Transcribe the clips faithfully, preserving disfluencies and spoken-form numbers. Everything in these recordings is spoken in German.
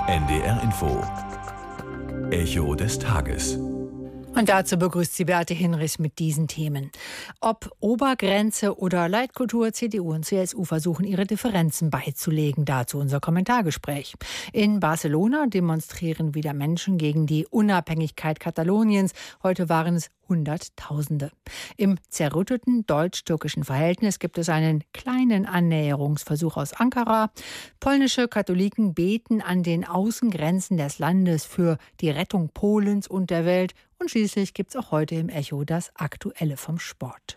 N D R Info. Echo des Tages. Und dazu begrüßt sie Beate Hinrichs mit diesen Themen. Ob Obergrenze oder Leitkultur, C D U und C S U versuchen, ihre Differenzen beizulegen. Dazu unser Kommentargespräch. In Barcelona demonstrieren wieder Menschen gegen die Unabhängigkeit Kataloniens. Heute waren es Hunderttausende. Im zerrütteten deutsch-türkischen Verhältnis gibt es einen kleinen Annäherungsversuch aus Ankara. Polnische Katholiken beten an den Außengrenzen des Landes für die Rettung Polens und der Welt. Und schließlich gibt es auch heute im Echo das Aktuelle vom Sport.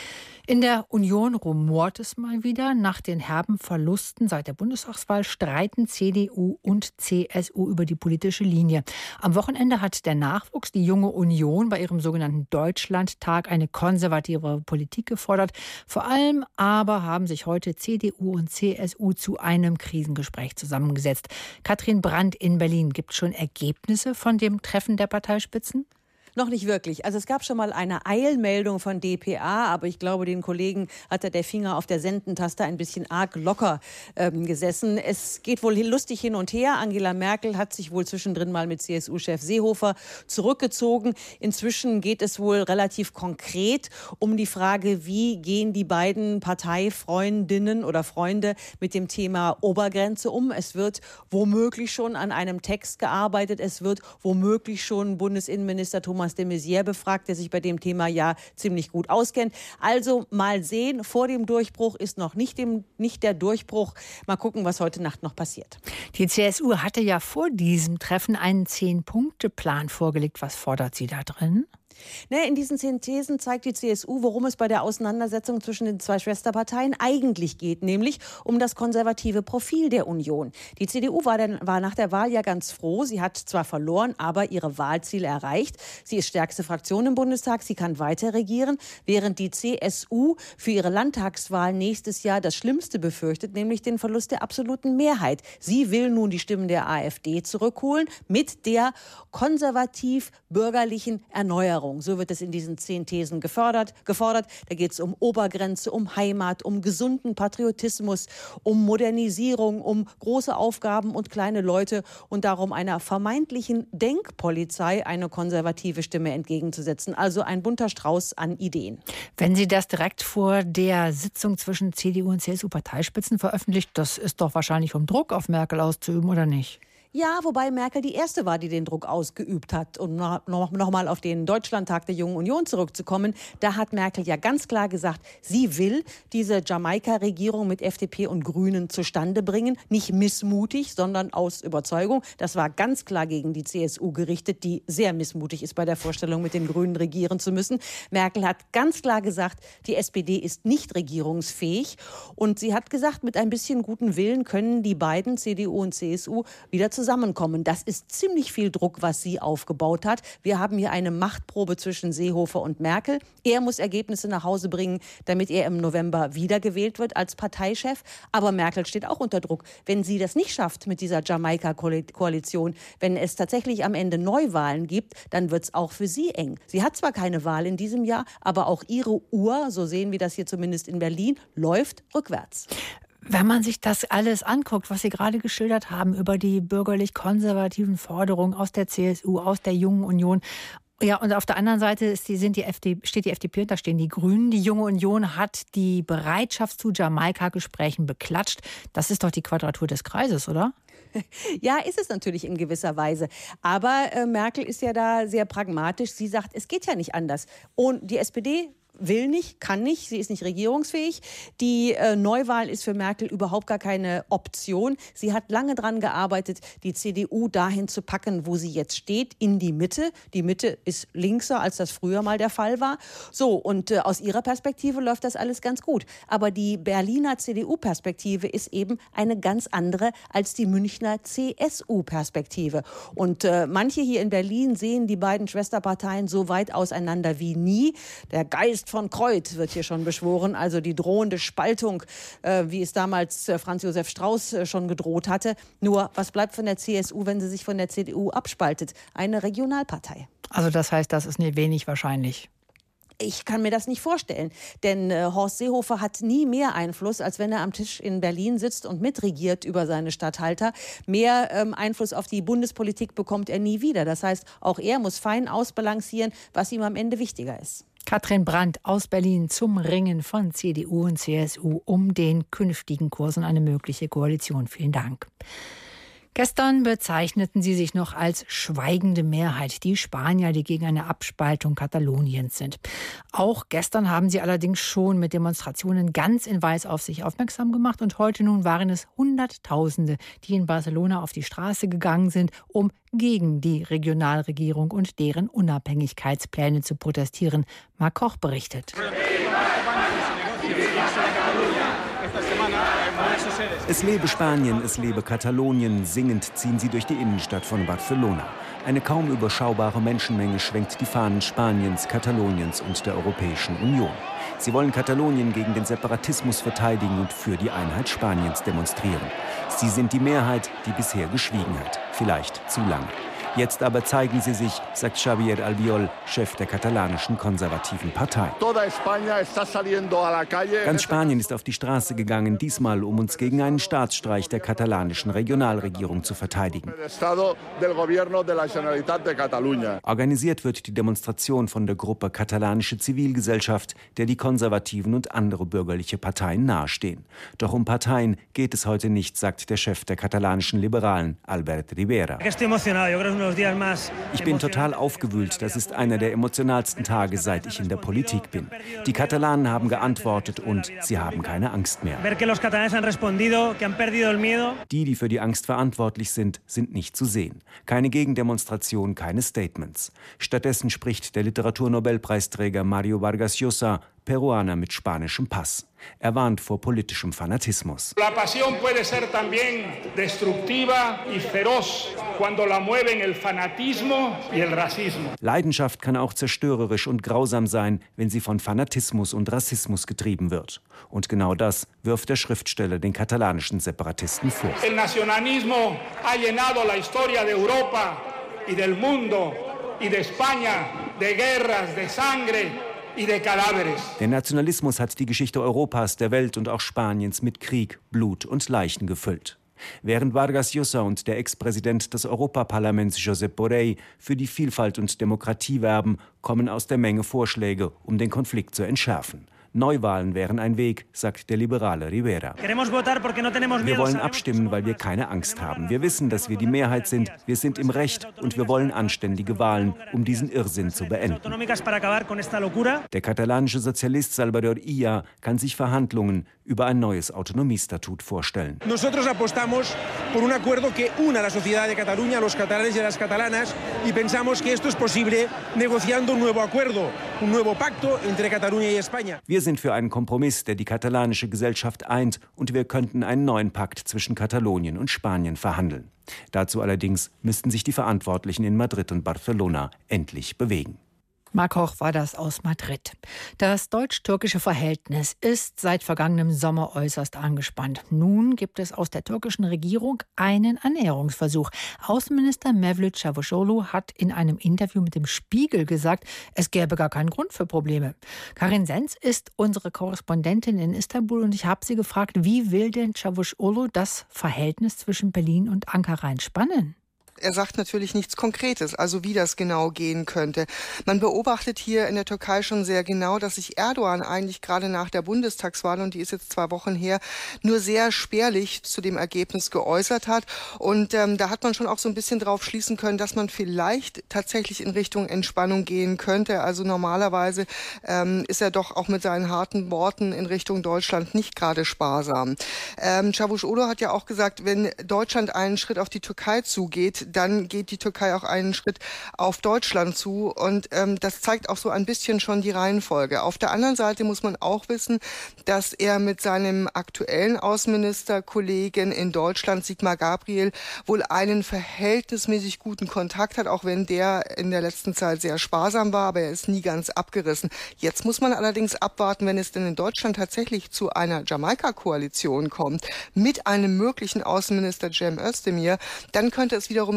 In der Union rumort es mal wieder. Nach den herben Verlusten seit der Bundestagswahl streiten C D U und C S U über die politische Linie. Am Wochenende hat der Nachwuchs, die Junge Union, bei ihrem sogenannten Deutschlandtag eine konservative Politik gefordert. Vor allem aber haben sich heute C D U und C S U zu einem Krisengespräch zusammengesetzt. Katrin Brandt in Berlin. Gibt es schon Ergebnisse von dem Treffen der Parteispitzen? Noch nicht wirklich. Also es gab schon mal eine Eilmeldung von d p a, aber ich glaube, den Kollegen hat da der Finger auf der Sendentaste ein bisschen arg locker ähm, gesessen. Es geht wohl lustig hin und her. Angela Merkel hat sich wohl zwischendrin mal mit C S U-Chef Seehofer zurückgezogen. Inzwischen geht es wohl relativ konkret um die Frage, wie gehen die beiden Parteifreundinnen oder Freunde mit dem Thema Obergrenze um. Es wird womöglich schon an einem Text gearbeitet. Es wird womöglich schon Bundesinnenminister Thomas de Maizière befragt, der sich bei dem Thema ja ziemlich gut auskennt. Also mal sehen, vor dem Durchbruch ist noch nicht, dem, nicht der Durchbruch. Mal gucken, was heute Nacht noch passiert. Die C S U hatte ja vor diesem Treffen einen Zehn-Punkte-Plan vorgelegt. Was fordert sie da drin? Ne, in diesen zehn Thesen zeigt die C S U, worum es bei der Auseinandersetzung zwischen den zwei Schwesterparteien eigentlich geht, nämlich um das konservative Profil der Union. Die C D U war, dann, war nach der Wahl ja ganz froh. Sie hat zwar verloren, aber ihre Wahlziele erreicht. Sie ist stärkste Fraktion im Bundestag, sie kann weiter regieren, während die C S U für ihre Landtagswahl nächstes Jahr das Schlimmste befürchtet, nämlich den Verlust der absoluten Mehrheit. Sie will nun die Stimmen der AfD zurückholen mit der konservativ-bürgerlichen Erneuerung. So wird es in diesen zehn Thesen gefördert, gefordert. Da geht es um Obergrenze, um Heimat, um gesunden Patriotismus, um Modernisierung, um große Aufgaben und kleine Leute und darum, einer vermeintlichen Denkpolizei eine konservative Stimme entgegenzusetzen. Also ein bunter Strauß an Ideen. Wenn Sie das direkt vor der Sitzung zwischen C D U und C S U-Parteispitzen veröffentlicht, das ist doch wahrscheinlich um Druck auf Merkel auszuüben, oder nicht? Ja, wobei Merkel die erste war, die den Druck ausgeübt hat. Um noch, noch mal auf den Deutschlandtag der Jungen Union zurückzukommen, da hat Merkel ja ganz klar gesagt, sie will diese Jamaika-Regierung mit F D P und Grünen zustande bringen. Nicht missmutig, sondern aus Überzeugung. Das war ganz klar gegen die C S U gerichtet, die sehr missmutig ist bei der Vorstellung, mit den Grünen regieren zu müssen. Merkel hat ganz klar gesagt, die S P D ist nicht regierungsfähig. Und sie hat gesagt, mit ein bisschen guten Willen können die beiden, C D U und C S U, wieder zusammenkommen. Das ist ziemlich viel Druck, was sie aufgebaut hat. Wir haben hier eine Machtprobe zwischen Seehofer und Merkel. Er muss Ergebnisse nach Hause bringen, damit er im November wiedergewählt wird als Parteichef. Aber Merkel steht auch unter Druck. Wenn sie das nicht schafft mit dieser Jamaika-Koalition, wenn es tatsächlich am Ende Neuwahlen gibt, dann wird es auch für sie eng. Sie hat zwar keine Wahl in diesem Jahr, aber auch ihre Uhr, so sehen wir das hier zumindest in Berlin, läuft rückwärts. Wenn man sich das alles anguckt, was Sie gerade geschildert haben über die bürgerlich-konservativen Forderungen aus der C S U, aus der Jungen Union, ja, und auf der anderen Seite ist die, sind die F D P, steht die F D P und da stehen die Grünen. Die Junge Union hat die Bereitschaft zu Jamaika-Gesprächen beklatscht. Das ist doch die Quadratur des Kreises, oder? Ja, ist es natürlich in gewisser Weise. Aber äh, Merkel ist ja da sehr pragmatisch. Sie sagt, es geht ja nicht anders. Und die S P D will nicht, kann nicht, sie ist nicht regierungsfähig. Die äh, Neuwahl ist für Merkel überhaupt gar keine Option. Sie hat lange daran gearbeitet, die C D U dahin zu packen, wo sie jetzt steht, in die Mitte. Die Mitte ist linkser, als das früher mal der Fall war. So, und äh, aus ihrer Perspektive läuft das alles ganz gut. Aber die Berliner C D U-Perspektive ist eben eine ganz andere als die Münchner C S U-Perspektive. Und äh, manche hier in Berlin sehen die beiden Schwesterparteien so weit auseinander wie nie. Der Geist von Kreuth wird hier schon beschworen, also die drohende Spaltung, äh, wie es damals äh, Franz Josef Strauß äh, schon gedroht hatte. Nur, was bleibt von der C S U, wenn sie sich von der C D U abspaltet? Eine Regionalpartei. Also das heißt, das ist nicht wenig wahrscheinlich. Ich kann mir das nicht vorstellen, denn äh, Horst Seehofer hat nie mehr Einfluss, als wenn er am Tisch in Berlin sitzt und mitregiert über seine Statthalter. Mehr ähm, Einfluss auf die Bundespolitik bekommt er nie wieder. Das heißt, auch er muss fein ausbalancieren, was ihm am Ende wichtiger ist. Katrin Brandt aus Berlin zum Ringen von C D U und C S U um den künftigen Kurs und eine mögliche Koalition. Vielen Dank. Gestern bezeichneten sie sich noch als schweigende Mehrheit, die Spanier, die gegen eine Abspaltung Kataloniens sind. Auch gestern haben sie allerdings schon mit Demonstrationen ganz in Weiß auf sich aufmerksam gemacht. Und heute nun waren es Hunderttausende, die in Barcelona auf die Straße gegangen sind, um gegen die Regionalregierung und deren Unabhängigkeitspläne zu protestieren. Marc Koch berichtet. Es lebe Spanien, es lebe Katalonien. Singend ziehen sie durch die Innenstadt von Barcelona. Eine kaum überschaubare Menschenmenge schwenkt die Fahnen Spaniens, Kataloniens und der Europäischen Union. Sie wollen Katalonien gegen den Separatismus verteidigen und für die Einheit Spaniens demonstrieren. Sie sind die Mehrheit, die bisher geschwiegen hat. Vielleicht zu lange. Jetzt aber zeigen sie sich, sagt Xavier Albiol, Chef der katalanischen konservativen Partei. Ganz Spanien ist auf die Straße gegangen, diesmal um uns gegen einen Staatsstreich der katalanischen Regionalregierung zu verteidigen. Organisiert wird die Demonstration von der Gruppe Katalanische Zivilgesellschaft, der die Konservativen und andere bürgerliche Parteien nahestehen. Doch um Parteien geht es heute nicht, sagt der Chef der katalanischen Liberalen, Albert Rivera. Ich bin total aufgewühlt. Das ist einer der emotionalsten Tage, seit ich in der Politik bin. Die Katalanen haben geantwortet und sie haben keine Angst mehr. Die, die für die Angst verantwortlich sind, sind nicht zu sehen. Keine Gegendemonstration, keine Statements. Stattdessen spricht der Literaturnobelpreisträger Mario Vargas Llosa, Peruaner mit spanischem Pass. Er warnt vor politischem Fanatismus. La pasión puede ser también destructiva y feroz cuando la mueven el fanatismo y el racismo. Leidenschaft kann auch zerstörerisch und grausam sein, wenn sie von Fanatismus und Rassismus getrieben wird. Und genau das wirft der Schriftsteller den katalanischen Separatisten vor. El nacionalismo ha llenado la historia de Europa y del mundo y de España de guerras, de sangre. Der Nationalismus hat die Geschichte Europas, der Welt und auch Spaniens mit Krieg, Blut und Leichen gefüllt. Während Vargas Llosa und der Ex-Präsident des Europaparlaments Josep Borrell für die Vielfalt und Demokratie werben, kommen aus der Menge Vorschläge, um den Konflikt zu entschärfen. Neuwahlen wären ein Weg, sagt der liberale Rivera. Wir wollen abstimmen, weil wir keine Angst haben. Wir wissen, dass wir die Mehrheit sind, wir sind im Recht und wir wollen anständige Wahlen, um diesen Irrsinn zu beenden. Der katalanische Sozialist Salvador Illa kann sich Verhandlungen über ein neues Autonomiestatut vorstellen. Nosotros apostamos por un acuerdo que una la sociedad de Cataluña, los catalanes y las catalanas, y pensamos que esto es posible negociando un nuevo acuerdo, un nuevo pacto entre Cataluña y España. Wir sind für einen Kompromiss, der die katalanische Gesellschaft eint, und wir könnten einen neuen Pakt zwischen Katalonien und Spanien verhandeln. Dazu allerdings müssten sich die Verantwortlichen in Madrid und Barcelona endlich bewegen. Marc Koch war das aus Madrid. Das deutsch-türkische Verhältnis ist seit vergangenem Sommer äußerst angespannt. Nun gibt es aus der türkischen Regierung einen Annäherungsversuch. Außenminister Mevlüt Çavuşoğlu hat in einem Interview mit dem Spiegel gesagt, es gäbe gar keinen Grund für Probleme. Karin Senz ist unsere Korrespondentin in Istanbul und ich habe sie gefragt, wie will denn Çavuşoğlu das Verhältnis zwischen Berlin und Ankara entspannen? Er sagt natürlich nichts Konkretes, also wie das genau gehen könnte. Man beobachtet hier in der Türkei schon sehr genau, dass sich Erdogan eigentlich gerade nach der Bundestagswahl, und die ist jetzt zwei Wochen her, nur sehr spärlich zu dem Ergebnis geäußert hat. Und ähm, da hat man schon auch so ein bisschen drauf schließen können, dass man vielleicht tatsächlich in Richtung Entspannung gehen könnte. Also normalerweise ähm, ist er doch auch mit seinen harten Worten in Richtung Deutschland nicht gerade sparsam. Ähm, Çavuşoğlu hat ja auch gesagt, wenn Deutschland einen Schritt auf die Türkei zugeht, dann geht die Türkei auch einen Schritt auf Deutschland zu. Und ähm, das zeigt auch so ein bisschen schon die Reihenfolge. Auf der anderen Seite muss man auch wissen, dass er mit seinem aktuellen Außenministerkollegen in Deutschland, Sigmar Gabriel, wohl einen verhältnismäßig guten Kontakt hat, auch wenn der in der letzten Zeit sehr sparsam war, aber er ist nie ganz abgerissen. Jetzt muss man allerdings abwarten, wenn es denn in Deutschland tatsächlich zu einer Jamaika-Koalition kommt, mit einem möglichen Außenminister Cem Özdemir, dann könnte es wiederum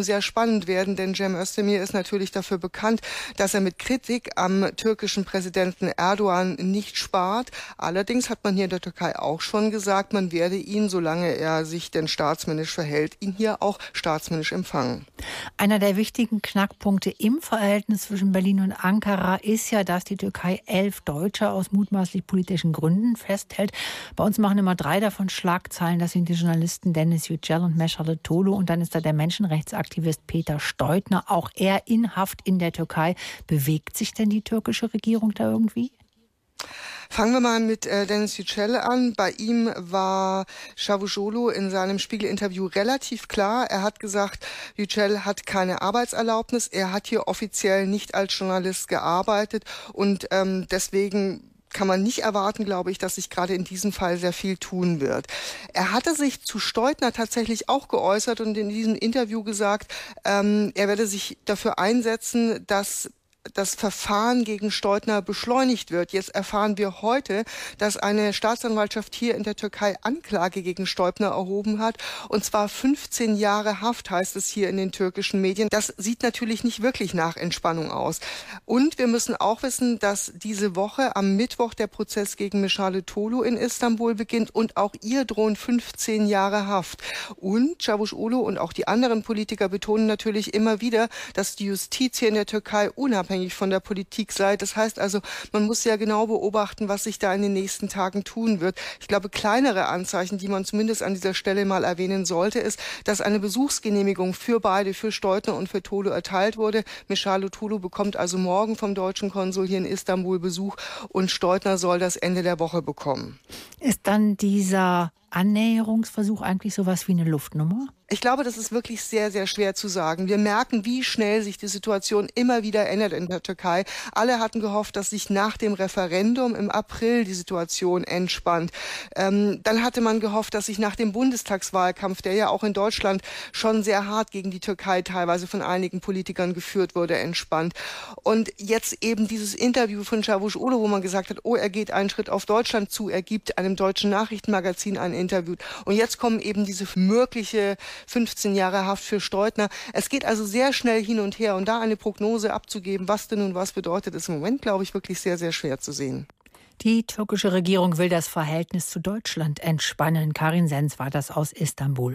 wiederum sehr spannend werden, denn Cem Özdemir ist natürlich dafür bekannt, dass er mit Kritik am türkischen Präsidenten Erdogan nicht spart. Allerdings hat man hier in der Türkei auch schon gesagt, man werde ihn, solange er sich denn staatsmännisch verhält, ihn hier auch staatsmännisch empfangen. Einer der wichtigen Knackpunkte im Verhältnis zwischen Berlin und Ankara ist ja, dass die Türkei elf Deutsche aus mutmaßlich politischen Gründen festhält. Bei uns machen immer drei davon Schlagzeilen. Das sind die Journalisten Deniz Yücel und Meşale Tolu. Und dann ist da der Menschenrechtsaktivist Peter Steutner. Auch er in Haft in der Türkei. Bewegt sich denn die türkische Regierung da irgendwie? Fangen wir mal mit äh, Deniz Yücel an. Bei ihm war Çavuşoğlu in seinem Spiegel-Interview relativ klar. Er hat gesagt, Yücel hat keine Arbeitserlaubnis. Er hat hier offiziell nicht als Journalist gearbeitet und ähm, deswegen kann man nicht erwarten, glaube ich, dass sich gerade in diesem Fall sehr viel tun wird. Er hatte sich zu Steutner tatsächlich auch geäußert und in diesem Interview gesagt, ähm, er werde sich dafür einsetzen, dass das Verfahren gegen Steutner beschleunigt wird. Jetzt erfahren wir heute, dass eine Staatsanwaltschaft hier in der Türkei Anklage gegen Steutner erhoben hat. Und zwar fünfzehn Jahre Haft, heißt es hier in den türkischen Medien. Das sieht natürlich nicht wirklich nach Entspannung aus. Und wir müssen auch wissen, dass diese Woche am Mittwoch der Prozess gegen Meşale Tolu in Istanbul beginnt. Und auch ihr drohen fünfzehn Jahre Haft. Und Çavuşoğlu und auch die anderen Politiker betonen natürlich immer wieder, dass die Justiz hier in der Türkei unabhängig von der Politik sei. Das heißt also, man muss ja genau beobachten, was sich da in den nächsten Tagen tun wird. Ich glaube, kleinere Anzeichen, die man zumindest an dieser Stelle mal erwähnen sollte, ist, dass eine Besuchsgenehmigung für beide, für Steutner und für Tolu erteilt wurde. Meşale Tolu bekommt also morgen vom deutschen Konsul hier in Istanbul Besuch und Steutner soll das Ende der Woche bekommen. Ist dann dieser Annäherungsversuch eigentlich sowas wie eine Luftnummer? Ich glaube, das ist wirklich sehr, sehr schwer zu sagen. Wir merken, wie schnell sich die Situation immer wieder ändert in der Türkei. Alle hatten gehofft, dass sich nach dem Referendum im April die Situation entspannt. Ähm, dann hatte man gehofft, dass sich nach dem Bundestagswahlkampf, der ja auch in Deutschland schon sehr hart gegen die Türkei teilweise von einigen Politikern geführt wurde, entspannt. Und jetzt eben dieses Interview von Çavuşoğlu, wo man gesagt hat, oh, er geht einen Schritt auf Deutschland zu, er gibt einem deutschen Nachrichtenmagazin ein Interview. Und jetzt kommen eben diese mögliche fünfzehn Jahre Haft für Steutner. Es geht also sehr schnell hin und her. Und da eine Prognose abzugeben, was denn nun was bedeutet, ist im Moment, glaube ich, wirklich sehr, sehr schwer zu sehen. Die türkische Regierung will das Verhältnis zu Deutschland entspannen. Karin Sens war das aus Istanbul.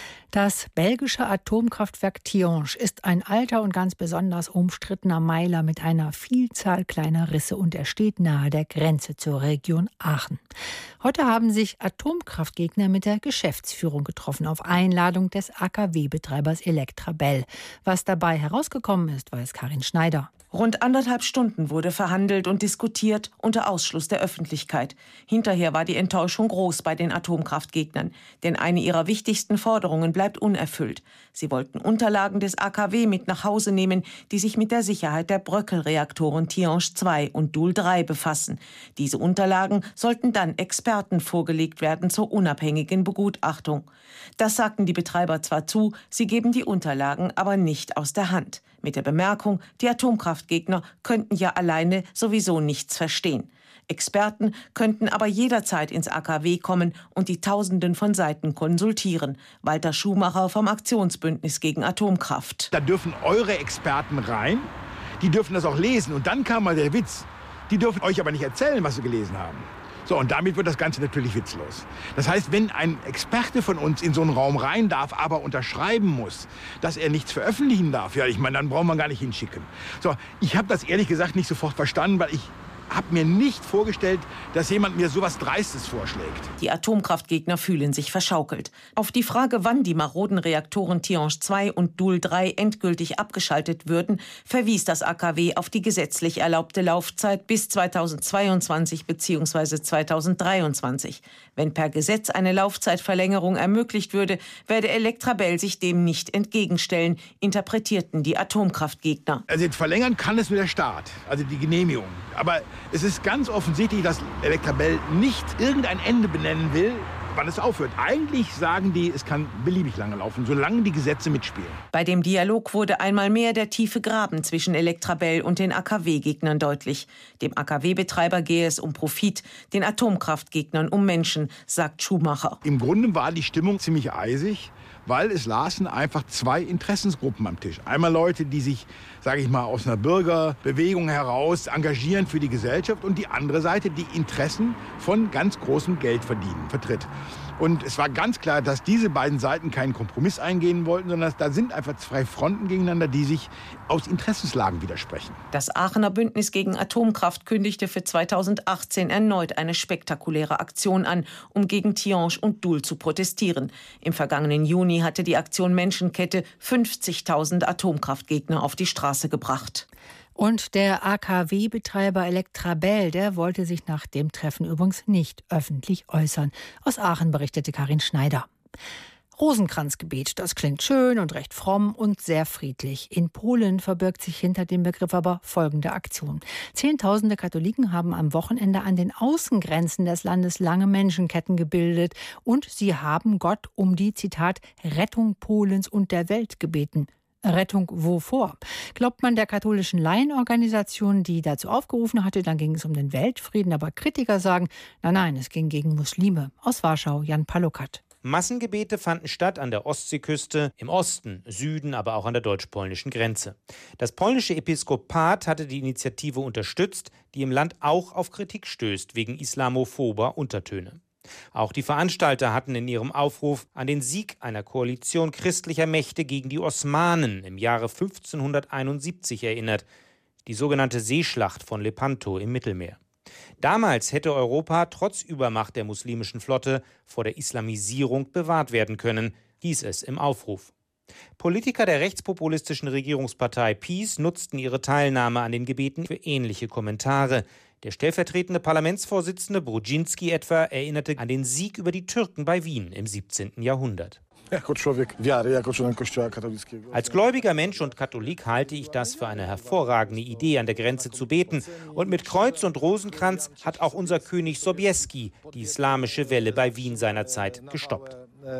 Das belgische Atomkraftwerk Tihange ist ein alter und ganz besonders umstrittener Meiler mit einer Vielzahl kleiner Risse und er steht nahe der Grenze zur Region Aachen. Heute haben sich Atomkraftgegner mit der Geschäftsführung getroffen, auf Einladung des A K W-Betreibers Electrabel. Was dabei herausgekommen ist, weiß Karin Schneider. Rund anderthalb Stunden wurde verhandelt und diskutiert unter Ausschluss der Öffentlichkeit. Hinterher war die Enttäuschung groß bei den Atomkraftgegnern, denn eine ihrer wichtigsten Forderungen bleibt unerfüllt. Sie wollten Unterlagen des A K W mit nach Hause nehmen, die sich mit der Sicherheit der Bröckelreaktoren Tihange zwei und Doel drei befassen. Diese Unterlagen sollten dann Experten vorgelegt werden zur unabhängigen Begutachtung. Das sagten die Betreiber zwar zu, sie geben die Unterlagen aber nicht aus der Hand. Mit der Bemerkung, die Atomkraftgegner könnten ja alleine sowieso nichts verstehen. Experten könnten aber jederzeit ins A K W kommen und die Tausenden von Seiten konsultieren. Walter Schumacher vom Aktionsbündnis gegen Atomkraft. Da dürfen eure Experten rein, die dürfen das auch lesen. Und dann kam mal der Witz, die dürfen euch aber nicht erzählen, was sie gelesen haben. So, und damit wird das Ganze natürlich witzlos. Das heißt, wenn ein Experte von uns in so einen Raum rein darf, aber unterschreiben muss, dass er nichts veröffentlichen darf, ja, ich meine, dann braucht man gar nicht hinschicken. So, ich habe das ehrlich gesagt nicht sofort verstanden, weil ich habe mir nicht vorgestellt, dass jemand mir sowas Dreistes vorschlägt. Die Atomkraftgegner fühlen sich verschaukelt. Auf die Frage, wann die maroden Reaktoren Tihange zwei und Doel drei endgültig abgeschaltet würden, verwies das A K W auf die gesetzlich erlaubte Laufzeit bis zweitausendzweiundzwanzig bzw. zweitausenddreiundzwanzig. Wenn per Gesetz eine Laufzeitverlängerung ermöglicht würde, werde Electrabel sich dem nicht entgegenstellen, interpretierten die Atomkraftgegner. Also verlängern kann es nur der Staat, also die Genehmigung. Aber es ist ganz offensichtlich, dass Electrabel nicht irgendein Ende benennen will, wann es aufhört. Eigentlich sagen die, es kann beliebig lange laufen, solange die Gesetze mitspielen. Bei dem Dialog wurde einmal mehr der tiefe Graben zwischen Electrabel und den A K W-Gegnern deutlich. Dem A K W-Betreiber gehe es um Profit, den Atomkraftgegnern um Menschen, sagt Schumacher. Im Grunde war die Stimmung ziemlich eisig, weil es lasen einfach zwei Interessensgruppen am Tisch. Einmal Leute, die sich, sage ich mal, aus einer Bürgerbewegung heraus engagieren für die Gesellschaft und die andere Seite, die Interessen von ganz großem Geldverdienen vertritt. Und es war ganz klar, dass diese beiden Seiten keinen Kompromiss eingehen wollten, sondern da sind einfach zwei Fronten gegeneinander, die sich aus Interessenslagen widersprechen. Das Aachener Bündnis gegen Atomkraft kündigte für zweitausendachtzehn erneut eine spektakuläre Aktion an, um gegen Tihange und Doel zu protestieren. Im vergangenen Juni hatte die Aktion Menschenkette fünfzigtausend Atomkraftgegner auf die Straße gebracht. Und der A K W-Betreiber Electrabel, der wollte sich nach dem Treffen übrigens nicht öffentlich äußern. Aus Aachen berichtete Karin Schneider. Rosenkranzgebet, das klingt schön und recht fromm und sehr friedlich. In Polen verbirgt sich hinter dem Begriff aber folgende Aktion. Zehntausende Katholiken haben am Wochenende an den Außengrenzen des Landes lange Menschenketten gebildet und sie haben Gott um die, Zitat, Rettung Polens und der Welt gebeten. Rettung wovor? Glaubt man der katholischen Laienorganisation, die dazu aufgerufen hatte, dann ging es um den Weltfrieden. Aber Kritiker sagen, nein, nein, es ging gegen Muslime. Aus Warschau, Jan Palokat. Massengebete fanden statt an der Ostseeküste, im Osten, Süden, aber auch an der deutsch-polnischen Grenze. Das polnische Episkopat hatte die Initiative unterstützt, die im Land auch auf Kritik stößt, wegen islamophober Untertöne. Auch die Veranstalter hatten in ihrem Aufruf an den Sieg einer Koalition christlicher Mächte gegen die Osmanen im Jahre fünfzehnhunderteinundsiebzig erinnert, die sogenannte Seeschlacht von Lepanto im Mittelmeer. Damals hätte Europa trotz Übermacht der muslimischen Flotte vor der Islamisierung bewahrt werden können, hieß es im Aufruf. Politiker der rechtspopulistischen Regierungspartei PiS nutzten ihre Teilnahme an den Gebeten für ähnliche Kommentare. Der stellvertretende Parlamentsvorsitzende Brudzinski etwa erinnerte an den Sieg über die Türken bei Wien im siebzehnten Jahrhundert. Als gläubiger Mensch und Katholik halte ich das für eine hervorragende Idee, an der Grenze zu beten. Und mit Kreuz und Rosenkranz hat auch unser König Sobieski die islamische Welle bei Wien seinerzeit gestoppt.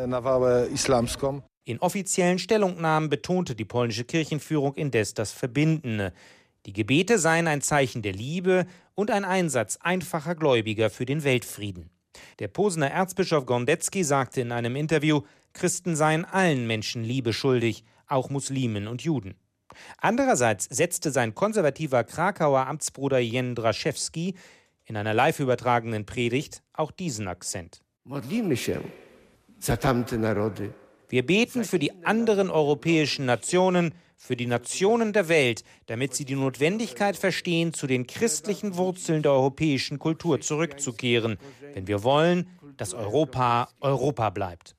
In offiziellen Stellungnahmen betonte die polnische Kirchenführung indes das Verbindende. Die Gebete seien ein Zeichen der Liebe und ein Einsatz einfacher Gläubiger für den Weltfrieden. Der Posener Erzbischof Gondecki sagte in einem Interview, Christen seien allen Menschen Liebe schuldig, auch Muslimen und Juden. Andererseits setzte sein konservativer Krakauer Amtsbruder Jędraszewski in einer live übertragenen Predigt auch diesen Akzent. Wir beten für die anderen europäischen Nationen, für die Nationen der Welt, damit sie die Notwendigkeit verstehen, zu den christlichen Wurzeln der europäischen Kultur zurückzukehren, wenn wir wollen, dass Europa Europa bleibt.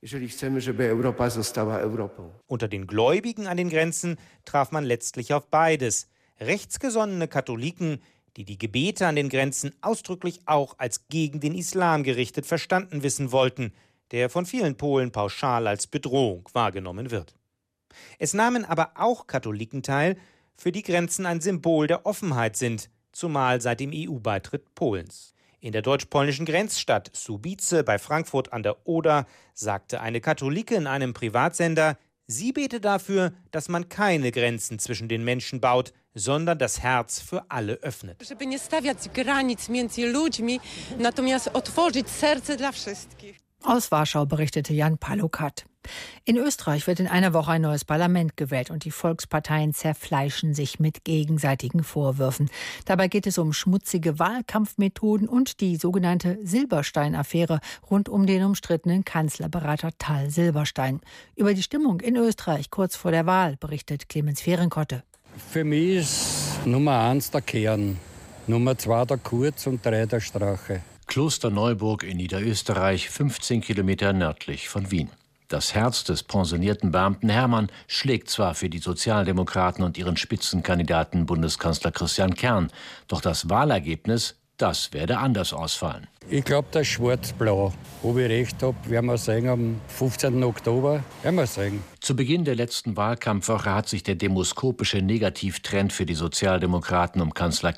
Unter den Gläubigen an den Grenzen traf man letztlich auf beides. Rechtsgesonnene Katholiken, die die Gebete an den Grenzen ausdrücklich auch als gegen den Islam gerichtet verstanden wissen wollten, der von vielen Polen pauschal als Bedrohung wahrgenommen wird. Es nahmen aber auch Katholiken teil, für die Grenzen ein Symbol der Offenheit sind, zumal seit dem E U-Beitritt Polens. In der deutsch-polnischen Grenzstadt Słubice bei Frankfurt an der Oder sagte eine Katholike in einem Privatsender, sie bete dafür, dass man keine Grenzen zwischen den Menschen baut, sondern das Herz für alle öffnet. Aus Warschau berichtete Jan Palokat. In Österreich wird in einer Woche ein neues Parlament gewählt und die Volksparteien zerfleischen sich mit gegenseitigen Vorwürfen. Dabei geht es um schmutzige Wahlkampfmethoden und die sogenannte Silberstein-Affäre rund um den umstrittenen Kanzlerberater Tal Silberstein. Über die Stimmung in Österreich kurz vor der Wahl berichtet Clemens Fehrenkotte. Für mich ist Nummer eins der Kern, Nummer zwei der Kurz und drei der Strache. Klosterneuburg in Niederösterreich, fünfzehn Kilometer nördlich von Wien. Das Herz des pensionierten Beamten Hermann schlägt zwar für die Sozialdemokraten und ihren Spitzenkandidaten Bundeskanzler Christian Kern, doch das Wahlergebnis, das werde anders ausfallen. Ich glaube, das Schwarz-Blau. Ob ich recht habe, werden wir sehen am fünfzehnten Oktober. Werden wir sehen. Zu Beginn der letzten Wahlkampfwoche hat sich der demoskopische Negativtrend für die Sozialdemokraten um Kanzler Kern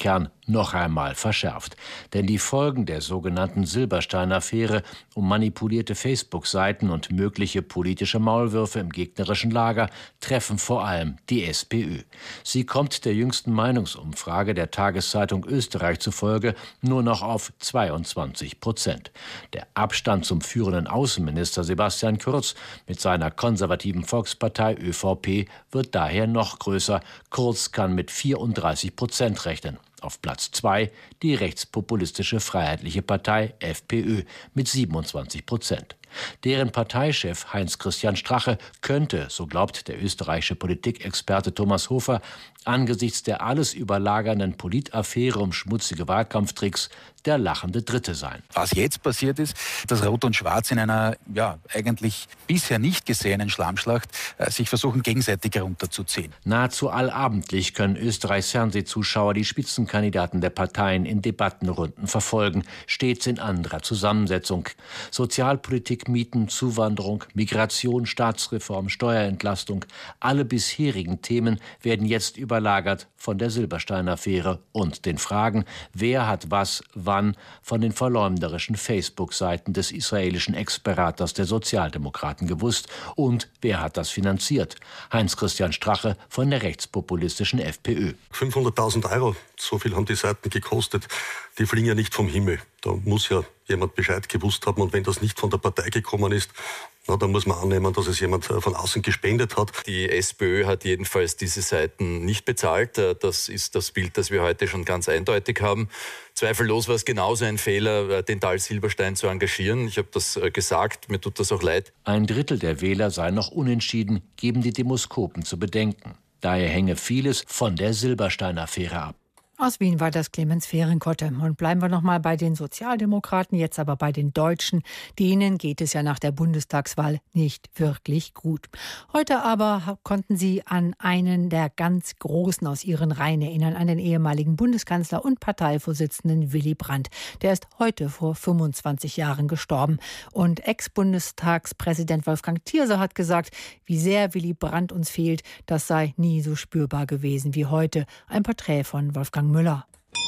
noch einmal verschärft. Denn die Folgen der sogenannten Silberstein-Affäre um manipulierte Facebook-Seiten und mögliche politische Maulwürfe im gegnerischen Lager treffen vor allem die SPÖ. Sie kommt der jüngsten Meinungsumfrage der Tageszeitung Österreich zufolge nur noch auf zweiundzwanzig Prozent. Der Abstand zum führenden Außenminister Sebastian Kurz mit seiner konservativen Volkspartei ÖVP wird daher noch größer. Kurz kann mit vierunddreißig Prozent rechnen. Auf Platz zwei die rechtspopulistische Freiheitliche Partei FPÖ mit siebenundzwanzig Prozent. Deren Parteichef Heinz-Christian Strache könnte, so glaubt der österreichische Politikexperte Thomas Hofer, angesichts der alles überlagernden Politaffäre um schmutzige Wahlkampftricks der lachende Dritte sein. Was jetzt passiert ist, dass Rot und Schwarz in einer ja eigentlich bisher nicht gesehenen Schlammschlacht äh, sich versuchen, gegenseitig herunterzuziehen. Nahezu allabendlich können Österreichs Fernsehzuschauer die Spitzenkandidaten der Parteien in Debattenrunden verfolgen, stets in anderer Zusammensetzung. Sozialpolitik, Mieten, Zuwanderung, Migration, Staatsreform, Steuerentlastung, alle bisherigen Themen werden jetzt überlagert von der Silberstein-Affäre und den Fragen, wer hat was, wann von den verleumderischen Facebook-Seiten des israelischen Ex-Beraters der Sozialdemokraten gewusst und wer hat das finanziert? Heinz-Christian Strache von der rechtspopulistischen FPÖ. fünfhunderttausend Euro, so viel haben die Seiten gekostet. Die fliegen ja nicht vom Himmel. Da muss ja jemand Bescheid gewusst haben. Und wenn das nicht von der Partei gekommen ist, na, dann muss man annehmen, dass es jemand von außen gespendet hat. Die SPÖ hat jedenfalls diese Seiten nicht bezahlt. Das ist das Bild, das wir heute schon ganz eindeutig haben. Zweifellos war es genauso ein Fehler, den Tal Silberstein zu engagieren. Ich habe das gesagt, mir tut das auch leid. Ein Drittel der Wähler sei noch unentschieden, geben die Demoskopen zu bedenken. Daher hänge vieles von der Silberstein-Affäre ab. Aus Wien war das Clemens Fehrenkotte. Und bleiben wir noch mal bei den Sozialdemokraten, jetzt aber bei den Deutschen. Denen geht es ja nach der Bundestagswahl nicht wirklich gut. Heute aber konnten sie an einen der ganz Großen aus ihren Reihen erinnern, an den ehemaligen Bundeskanzler und Parteivorsitzenden Willy Brandt. Der ist heute vor fünfundzwanzig Jahren gestorben. Und Ex-Bundestagspräsident Wolfgang Thierse hat gesagt, wie sehr Willy Brandt uns fehlt, das sei nie so spürbar gewesen wie heute. Ein Porträt von Wolfgang Müller.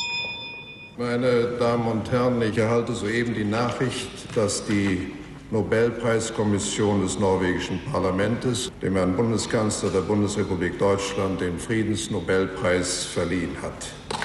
Meine Damen und Herren, ich erhalte soeben die Nachricht, dass die Nobelpreiskommission des norwegischen Parlaments dem Herrn Bundeskanzler der Bundesrepublik Deutschland den Friedensnobelpreis verliehen hat.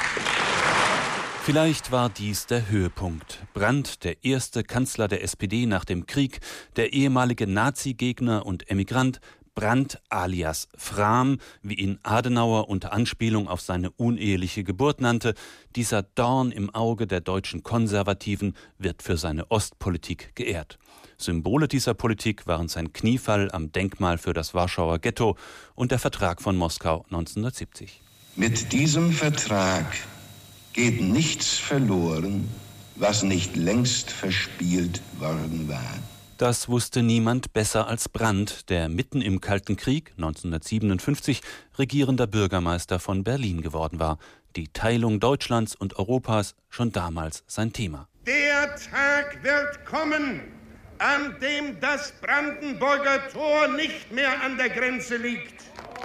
Vielleicht war dies der Höhepunkt. Brandt, der erste Kanzler der S P D nach dem Krieg, der ehemalige Nazi-Gegner und Emigrant, Brandt alias Frahm, wie ihn Adenauer unter Anspielung auf seine uneheliche Geburt nannte, dieser Dorn im Auge der deutschen Konservativen wird für seine Ostpolitik geehrt. Symbole dieser Politik waren sein Kniefall am Denkmal für das Warschauer Ghetto und der Vertrag von Moskau neunzehnhundertsiebzig. Mit diesem Vertrag geht nichts verloren, was nicht längst verspielt worden war. Das wusste niemand besser als Brandt, der mitten im Kalten Krieg neunzehnhundertsiebenundfünfzig regierender Bürgermeister von Berlin geworden war. Die Teilung Deutschlands und Europas schon damals sein Thema. Der Tag wird kommen, an dem das Brandenburger Tor nicht mehr an der Grenze liegt.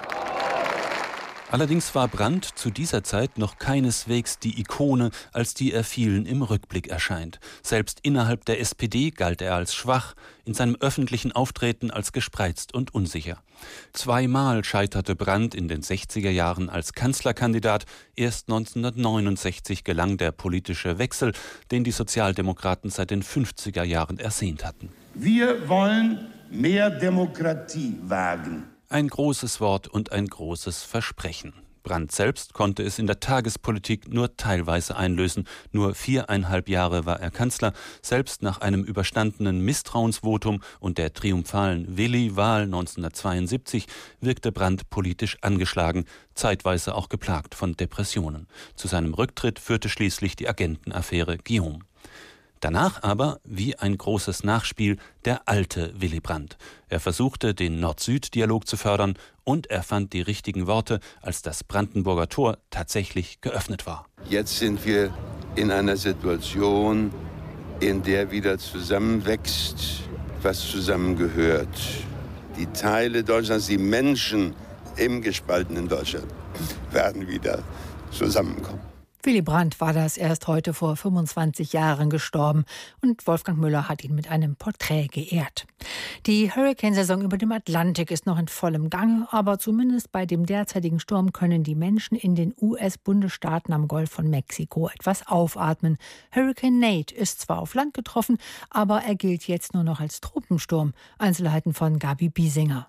Allerdings war Brandt zu dieser Zeit noch keineswegs die Ikone, als die er vielen im Rückblick erscheint. Selbst innerhalb der S P D galt er als schwach, in seinem öffentlichen Auftreten als gespreizt und unsicher. Zweimal scheiterte Brandt in den sechziger Jahren als Kanzlerkandidat. Erst neunzehnhundertneunundsechzig gelang der politische Wechsel, den die Sozialdemokraten seit den fünfziger Jahren ersehnt hatten. Wir wollen mehr Demokratie wagen. Ein großes Wort und ein großes Versprechen. Brandt selbst konnte es in der Tagespolitik nur teilweise einlösen. Nur viereinhalb Jahre war er Kanzler. Selbst nach einem überstandenen Misstrauensvotum und der triumphalen Willy-Wahl neunzehnhundertzweiundsiebzig wirkte Brandt politisch angeschlagen, zeitweise auch geplagt von Depressionen. Zu seinem Rücktritt führte schließlich die Agentenaffäre Guillaume. Danach aber, wie ein großes Nachspiel, der alte Willy Brandt. Er versuchte, den Nord-Süd-Dialog zu fördern und er fand die richtigen Worte, als das Brandenburger Tor tatsächlich geöffnet war. Jetzt sind wir in einer Situation, in der wieder zusammenwächst, was zusammengehört. Die Teile Deutschlands, die Menschen im gespaltenen Deutschland werden wieder zusammenkommen. Willy Brandt war das, erst heute vor fünfundzwanzig Jahren gestorben und Wolfgang Müller hat ihn mit einem Porträt geehrt. Die Hurrikansaison über dem Atlantik ist noch in vollem Gange, aber zumindest bei dem derzeitigen Sturm können die Menschen in den U S-Bundesstaaten am Golf von Mexiko etwas aufatmen. Hurricane Nate ist zwar auf Land getroffen, aber er gilt jetzt nur noch als Tropensturm. Einzelheiten von Gabi Biesinger.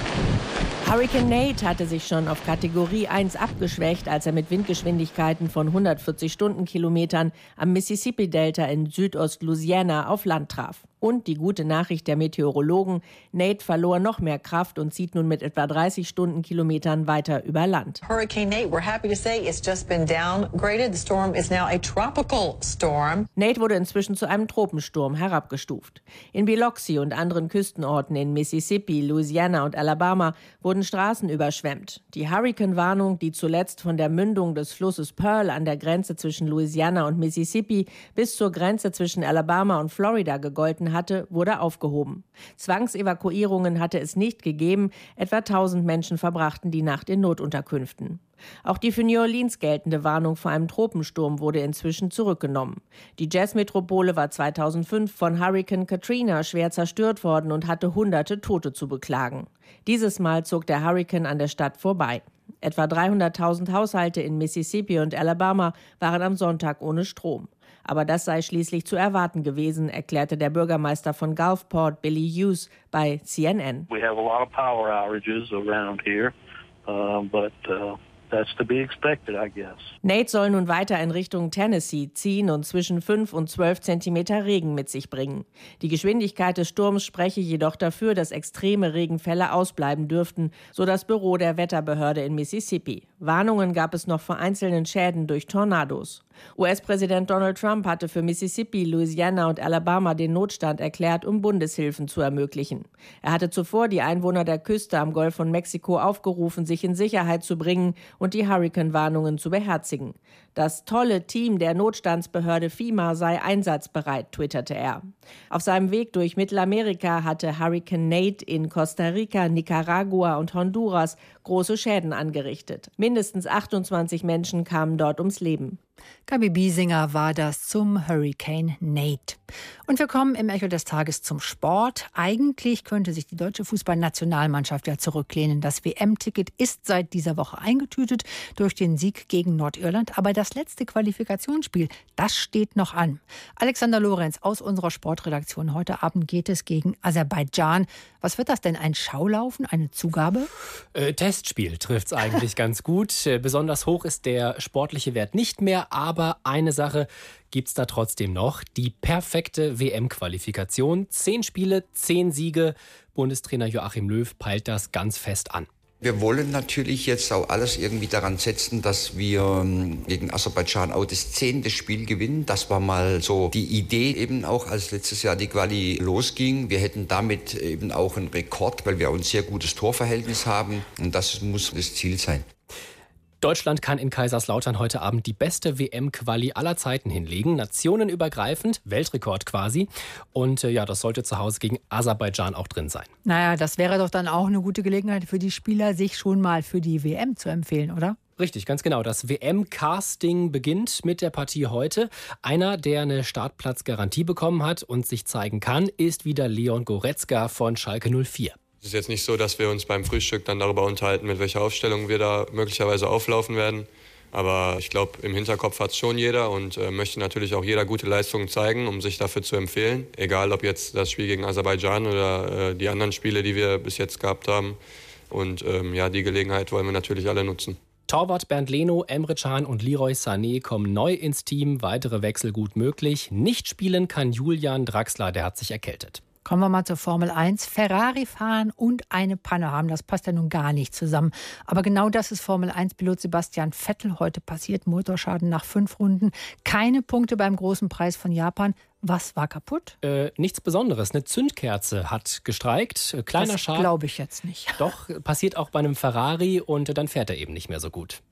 Hurricane Nate hatte sich schon auf Kategorie eins abgeschwächt, als er mit Windgeschwindigkeiten von hundertvierzig Stundenkilometern am Mississippi-Delta in Südost-Louisiana auf Land traf. Und die gute Nachricht der Meteorologen, Nate verlor noch mehr Kraft und zieht nun mit etwa dreißig Stundenkilometern weiter über Land. Hurricane Nate, we're happy to say, it's just been downgraded. The storm is now a tropical storm. Nate wurde inzwischen zu einem Tropensturm herabgestuft. In Biloxi und anderen Küstenorten in Mississippi, Louisiana und Alabama wurden Straßen überschwemmt. Die Hurrikanwarnung, die zuletzt von der Mündung des Flusses Pearl an der Grenze zwischen Louisiana und Mississippi bis zur Grenze zwischen Alabama und Florida gegolten hatte, wurde aufgehoben. Zwangsevakuierungen hatte es nicht gegeben. Etwa tausend Menschen verbrachten die Nacht in Notunterkünften. Auch die für New Orleans geltende Warnung vor einem Tropensturm wurde inzwischen zurückgenommen. Die Jazzmetropole war zweitausendfünf von Hurrikan Katrina schwer zerstört worden und hatte hunderte Tote zu beklagen. Dieses Mal zog der Hurrikan an der Stadt vorbei. Etwa dreihunderttausend Haushalte in Mississippi und Alabama waren am Sonntag ohne Strom. Aber das sei schließlich zu erwarten gewesen, erklärte der Bürgermeister von Gulfport, Billy Hughes, bei C N N. We have a lot of power outages around here, uh, but uh that's to be expected, I guess. Nate soll nun weiter in Richtung Tennessee ziehen und zwischen fünf und zwölf Zentimeter Regen mit sich bringen. Die Geschwindigkeit des Sturms spreche jedoch dafür, dass extreme Regenfälle ausbleiben dürften, so das Büro der Wetterbehörde in Mississippi. Warnungen gab es noch vor einzelnen Schäden durch Tornados. U S-Präsident Donald Trump hatte für Mississippi, Louisiana und Alabama den Notstand erklärt, um Bundeshilfen zu ermöglichen. Er hatte zuvor die Einwohner der Küste am Golf von Mexiko aufgerufen, sich in Sicherheit zu bringen und die Hurrikanwarnungen zu beherzigen. Das tolle Team der Notstandsbehörde FEMA sei einsatzbereit, twitterte er. Auf seinem Weg durch Mittelamerika hatte Hurricane Nate in Costa Rica, Nicaragua und Honduras große Schäden angerichtet. Mindestens achtundzwanzig Menschen kamen dort ums Leben. Gabi Biesinger war das zum Hurricane Nate. Und wir kommen im Echo des Tages zum Sport. Eigentlich könnte sich die deutsche Fußballnationalmannschaft ja zurücklehnen. Das W M-Ticket ist seit dieser Woche eingetütet durch den Sieg gegen Nordirland. Aber das letzte Qualifikationsspiel, das steht noch an. Alexander Lorenz aus unserer Sportredaktion. Heute Abend geht es gegen Aserbaidschan. Was wird das denn? Ein Schaulaufen? Eine Zugabe? Äh, Testspiel trifft es eigentlich ganz gut. Äh, besonders hoch ist der sportliche Wert nicht mehr. Aber eine Sache gibt es da trotzdem noch. Die perfekte W M-Qualifikation. Zehn Spiele, zehn Siege. Bundestrainer Joachim Löw peilt das ganz fest an. Wir wollen natürlich jetzt auch alles irgendwie daran setzen, dass wir gegen Aserbaidschan auch das zehnte Spiel gewinnen. Das war mal so die Idee eben auch, als letztes Jahr die Quali losging. Wir hätten damit eben auch einen Rekord, weil wir auch ein sehr gutes Torverhältnis haben. Und das muss das Ziel sein. Deutschland kann in Kaiserslautern heute Abend die beste W M-Quali aller Zeiten hinlegen. Nationenübergreifend, Weltrekord quasi. Und äh, ja, das sollte zu Hause gegen Aserbaidschan auch drin sein. Naja, das wäre doch dann auch eine gute Gelegenheit für die Spieler, sich schon mal für die W M zu empfehlen, oder? Richtig, ganz genau. Das W M-Casting beginnt mit der Partie heute. Einer, der eine Startplatzgarantie bekommen hat und sich zeigen kann, ist wieder Leon Goretzka von Schalke null vier. Es ist jetzt nicht so, dass wir uns beim Frühstück dann darüber unterhalten, mit welcher Aufstellung wir da möglicherweise auflaufen werden. Aber ich glaube, im Hinterkopf hat es schon jeder und äh, möchte natürlich auch jeder gute Leistungen zeigen, um sich dafür zu empfehlen. Egal, ob jetzt das Spiel gegen Aserbaidschan oder äh, die anderen Spiele, die wir bis jetzt gehabt haben. Und ähm, ja, die Gelegenheit wollen wir natürlich alle nutzen. Torwart Bernd Leno, Emre Can und Leroy Sané kommen neu ins Team. Weitere Wechsel gut möglich. Nicht spielen kann Julian Draxler, der hat sich erkältet. Kommen wir mal zur Formel eins. Ferrari fahren und eine Panne haben, das passt ja nun gar nicht zusammen. Aber genau das ist Formel eins Pilot Sebastian Vettel heute passiert. Motorschaden nach fünf Runden. Keine Punkte beim großen Preis von Japan. Was war kaputt? Äh, nichts Besonderes. Eine Zündkerze hat gestreikt. Kleiner das Schaden. Glaube ich jetzt nicht. Doch, passiert auch bei einem Ferrari und dann fährt er eben nicht mehr so gut.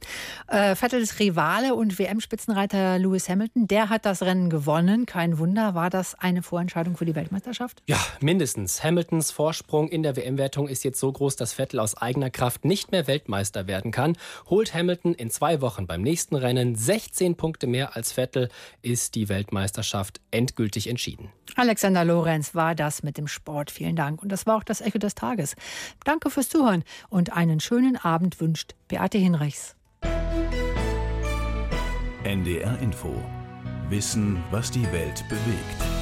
Äh, Vettels Rivale und W M-Spitzenreiter Lewis Hamilton, der hat das Rennen gewonnen. Kein Wunder, war das eine Vorentscheidung für die Weltmeisterschaft? Ja, mindestens. Hamiltons Vorsprung in der W M-Wertung ist jetzt so groß, dass Vettel aus eigener Kraft nicht mehr Weltmeister werden kann. Holt Hamilton in zwei Wochen beim nächsten Rennen sechzehn Punkte mehr als Vettel, ist die Weltmeisterschaft endgültig entschieden. Alexander Lorenz war das mit dem Sport. Vielen Dank. Und das war auch das Echo des Tages. Danke fürs Zuhören und einen schönen Abend wünscht Beate Hinrichs. N D R Info. Wissen, was die Welt bewegt.